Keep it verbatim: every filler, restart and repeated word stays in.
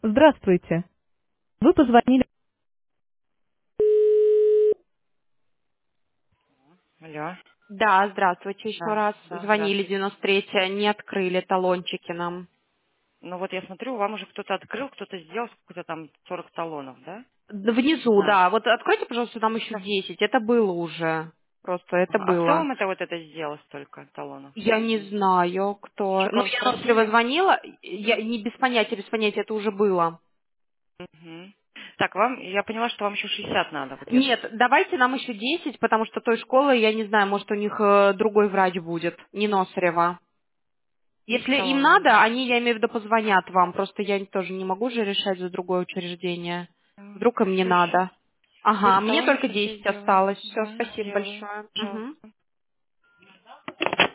Здравствуйте. Вы позвонили. Алло. Да, здравствуйте еще Да, раз. да, Звонили здравствуйте. девяносто третье, не открыли талончики нам. Ну вот я смотрю, вам уже кто-то открыл, кто-то сделал какой-то там сорок талонов, да? Да, внизу, На. да. Вот откройте, пожалуйста, нам еще Сейчас. десять. Это было уже. Просто это А кто было. вам это вот это сделал столько талонов? Я не знаю, кто. Что-то Ну, вам я Ностлева спросили? звонила. Я не без понятия, без понятия, это уже было. Мгм. Так, вам, я поняла, что вам еще шестьдесят надо. Вот я. Нет, давайте нам еще десять, потому что той школы, я не знаю, может, у них э, другой врач будет, не Носарева. Десять Если им талонов надо, надо. они, я имею в виду, позвонят вам. Просто я тоже не могу же решать за другое учреждение. Вдруг им не Все, сейчас. надо. Ага, десять мне талонов только сейчас я десять сделаю. осталось. Все, Да, спасибо сделаю. большое. Мгм. Пожалуйста.